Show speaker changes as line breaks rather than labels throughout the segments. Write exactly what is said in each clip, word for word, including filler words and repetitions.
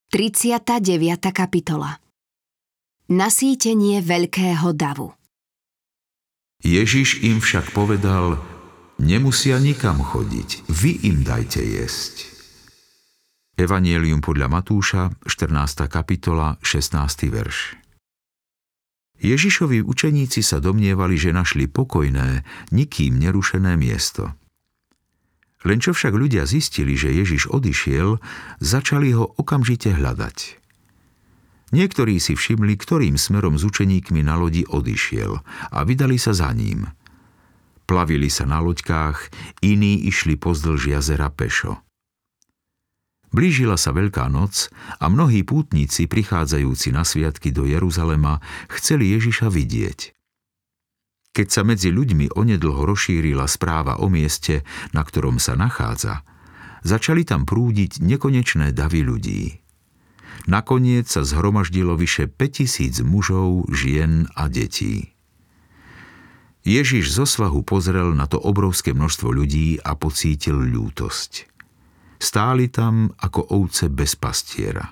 tridsiata deviata kapitola. Nasýtenie veľkého davu.
Ježiš im však povedal: nemusia nikam chodiť, vy im dajte jesť. Evanjelium podľa Matúša, štrnásta kapitola, šestnásty verš. Ježišovi učeníci sa domnievali, že našli pokojné, nikým nerušené miesto. Len čo však ľudia zistili, že Ježiš odišiel, začali ho okamžite hľadať. Niektorí si všimli, ktorým smerom s učeníkmi na lodi odišiel, a vydali sa za ním. Plavili sa na loďkách, iní išli pozdĺž jazera pešo. Blížila sa Veľká noc a mnohí pútnici, prichádzajúci na sviatky do Jeruzalema, chceli Ježiša vidieť. Keď sa medzi ľuďmi onedlho rozšírila správa o mieste, na ktorom sa nachádza, začali tam prúdiť nekonečné davy ľudí. Nakoniec sa zhromaždilo vyše päťtisíc mužov, žien a detí. Ježiš zo svahu pozrel na to obrovské množstvo ľudí a pocítil ľútosť. Stáli tam ako ovce bez pastiera.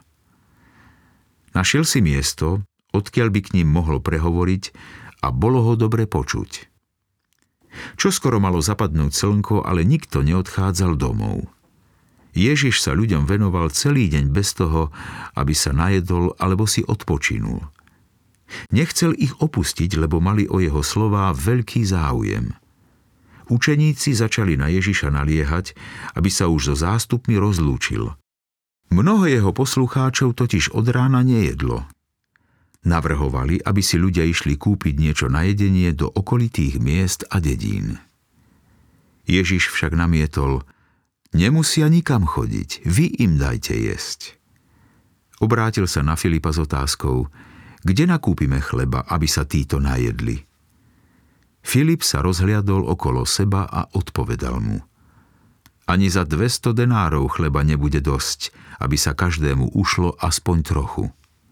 Našiel si miesto, odkiaľ by k ním mohol prehovoriť, a bolo ho dobre počuť. Čoskoro malo zapadnúť slnko, ale nikto neodchádzal domov. Ježiš sa ľuďom venoval celý deň bez toho, aby sa najedol alebo si odpočinul. Nechcel ich opustiť, lebo mali o jeho slová veľký záujem. Učeníci začali na Ježiša naliehať, aby sa už so zástupmi rozlúčil. Mnoho jeho poslucháčov totiž od rána nejedlo. Navrhovali, aby si ľudia išli kúpiť niečo na jedenie do okolitých miest a dedín. Ježiš však namietol: nemusia nikam chodiť, vy im dajte jesť. Obrátil sa na Filipa s otázkou: kde nakúpime chleba, aby sa títo najedli? Filip sa rozhliadol okolo seba a odpovedal mu: ani za dvesto denárov chleba nebude dosť, aby sa každému ušlo aspoň trochu.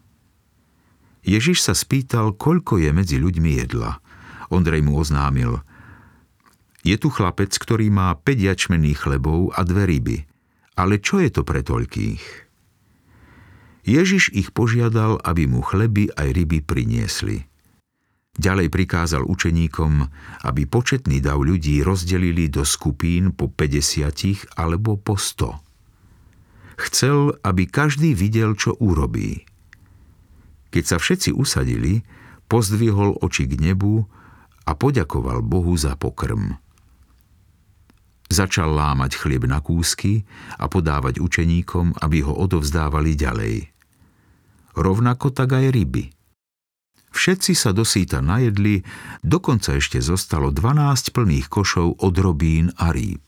Ježiš sa spýtal, koľko je medzi ľuďmi jedla. Ondrej mu oznámil: je tu chlapec, ktorý má päť jačmenných chlebov a dve ryby. Ale čo je to pre toľkých? Ježiš ich požiadal, aby mu chleby aj ryby priniesli. Ďalej prikázal učeníkom, aby početný dav ľudí rozdelili do skupín po päťdesiatich alebo po sto. Chcel, aby každý videl, čo urobí. Keď sa všetci usadili, pozdvihol oči k nebu a poďakoval Bohu za pokrm. Začal lámať chlieb na kúsky a podávať učeníkom, aby ho odovzdávali ďalej. Rovnako tak aj ryby. Všetci sa dosýta najedli, dokonca ešte zostalo dvanásť plných košov od robín a rýb.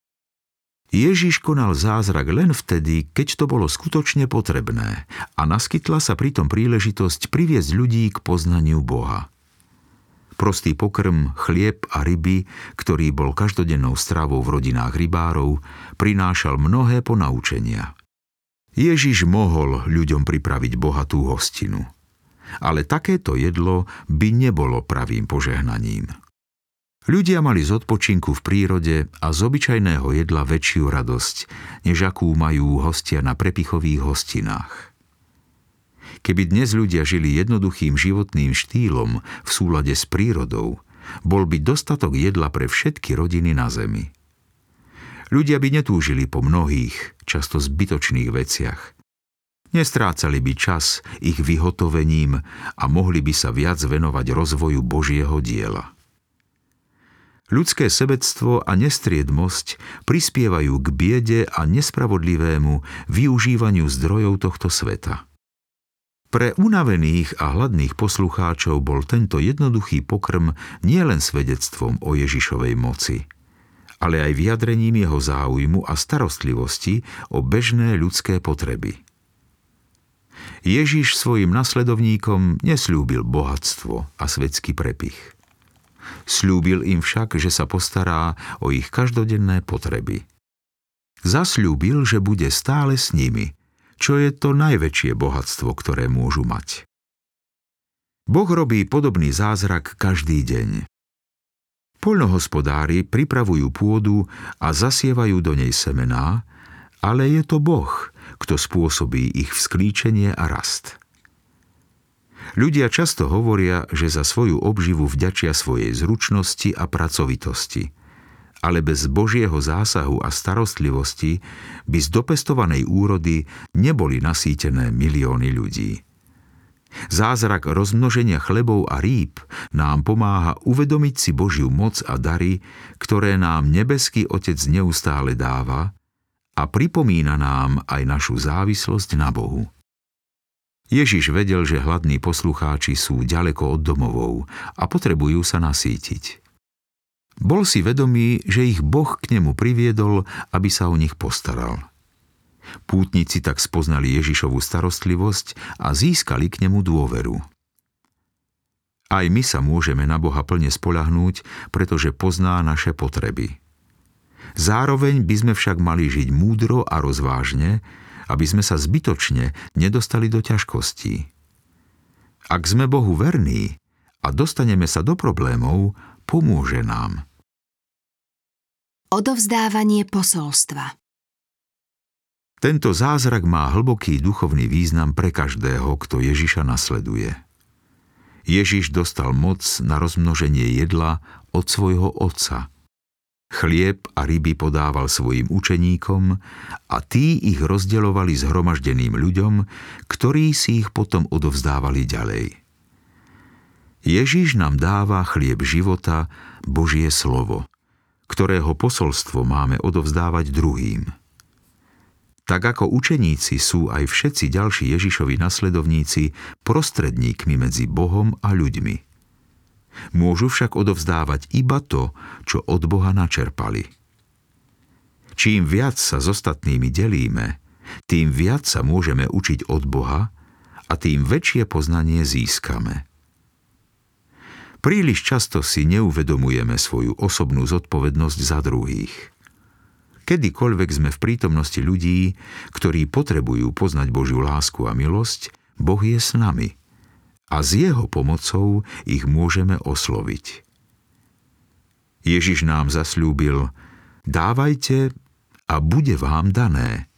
Ježiš konal zázrak len vtedy, keď to bolo skutočne potrebné, a naskytla sa pritom príležitosť priviesť ľudí k poznaniu Boha. Prostý pokrm, chlieb a ryby, ktorý bol každodennou stravou v rodinách rybárov, prinášal mnohé ponaučenia. Ježiš mohol ľuďom pripraviť bohatú hostinu, ale takéto jedlo by nebolo pravým požehnaním. Ľudia mali z odpočinku v prírode a z obyčajného jedla väčšiu radosť, než akú majú hostia na prepichových hostinách. Keby dnes ľudia žili jednoduchým životným štýlom v súlade s prírodou, bol by dostatok jedla pre všetky rodiny na zemi. Ľudia by netúžili po mnohých, často zbytočných veciach. Nestrácali by čas ich vyhotovením a mohli by sa viac venovať rozvoju Božieho diela. Ľudské sebectvo a nestriedmosť prispievajú k biede a nespravodlivému využívaniu zdrojov tohto sveta. Pre unavených a hladných poslucháčov bol tento jednoduchý pokrm nielen svedectvom o Ježišovej moci, ale aj vyjadrením jeho záujmu a starostlivosti o bežné ľudské potreby. Ježiš svojim nasledovníkom nesľúbil bohatstvo a svetský prepich. Sľúbil im však, že sa postará o ich každodenné potreby. Zasľúbil, že bude stále s nimi, čo je to najväčšie bohatstvo, ktoré môžu mať. Boh robí podobný zázrak každý deň. Poľnohospodári pripravujú pôdu a zasievajú do nej semená, ale je to Boh, kto spôsobí ich vzklíčenie a rast. Ľudia často hovoria, že za svoju obživu vďačia svojej zručnosti a pracovitosti, ale bez Božieho zásahu a starostlivosti by z dopestovanej úrody neboli nasýtené milióny ľudí. Zázrak rozmnoženia chlebov a rýb nám pomáha uvedomiť si Božiu moc a dary, ktoré nám nebeský Otec neustále dáva, a pripomína nám aj našu závislosť na Bohu. Ježiš vedel, že hladní poslucháči sú ďaleko od domovov a potrebujú sa nasýtiť. Bol si vedomý, že ich Boh k nemu priviedol, aby sa o nich postaral. Pútnici tak spoznali Ježišovu starostlivosť a získali k nemu dôveru. Aj my sa môžeme na Boha plne spoľahnúť, pretože pozná naše potreby. Zároveň by sme však mali žiť múdro a rozvážne, aby sme sa zbytočne nedostali do ťažkostí. Ak sme Bohu verní a dostaneme sa do problémov, pomôže nám.
Odovzdávanie posolstva.
Tento zázrak má hlboký duchovný význam pre každého, kto Ježiša nasleduje. Ježiš dostal moc na rozmnoženie jedla od svojho Otca. Chlieb a ryby podával svojim učeníkom a tí ich rozdeľovali zhromaždeným ľuďom, ktorí si ich potom odovzdávali ďalej. Ježiš nám dáva chlieb života, Božie slovo, ktorého posolstvo máme odovzdávať druhým. Tak ako učeníci sú aj všetci ďalší Ježišovi nasledovníci prostredníkmi medzi Bohom a ľuďmi. Môžu však odovzdávať iba to, čo od Boha načerpali. Čím viac sa s ostatnými delíme, tým viac sa môžeme učiť od Boha a tým väčšie poznanie získame. Príliš často si neuvedomujeme svoju osobnú zodpovednosť za druhých. Kedykoľvek sme v prítomnosti ľudí, ktorí potrebujú poznať Božiu lásku a milosť, Boh je s nami a s jeho pomocou ich môžeme osloviť. Ježiš nám zasľúbil: dávajte a bude vám dané.